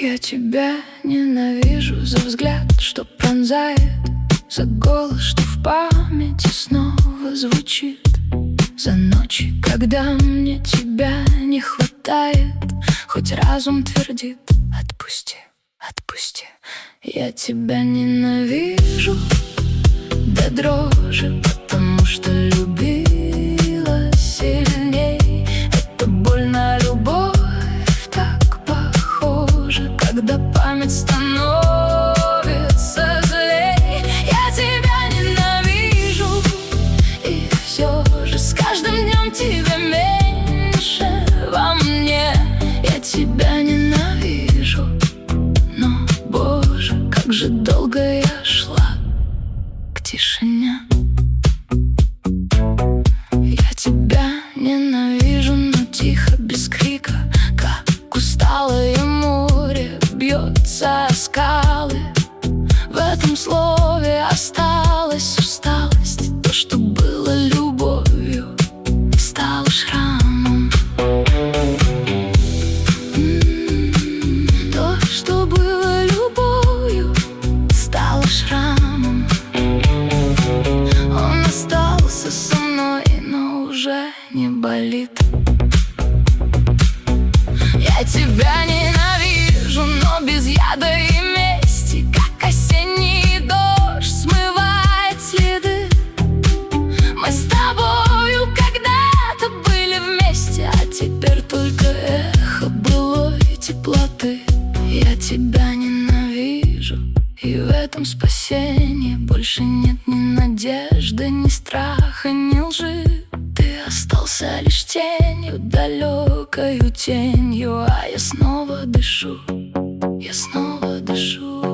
Я тебя ненавижу за взгляд, что пронзает, за голос, что в памяти снова звучит, за ночи, когда мне тебя не хватает. Хоть разум твердит: отпусти, отпусти. Я тебя ненавижу до дрожи, потому что любила сильней. Это больно, любовь так похожа, когда память становится злей. Я тебя ненавижу, и все же с каждым днем тебя меньше во мне. Я тебя ненавижу, но, Боже, как же долго я шла к тишине. Я тебя ненавижу, но тихо, без крика, как усталое море бьется о скалы. В этом слове осталась усталость. То, что было любовью, стало шрамом. То, что было любовью, стало шрамом. Он остался со мной, но уже не болит. Я тебя ненавижу, но без яда и мести, как осенний дождь смывает следы. Мы с тобою когда-то были вместе, а теперь только эхо былой теплоты. Я тебя ненавижу, и в этом спасения больше нет ни надежды, ни страха, ни лжи. Ты остался лишь тенью, далекою тенью, а я снова дышу, я снова дышу.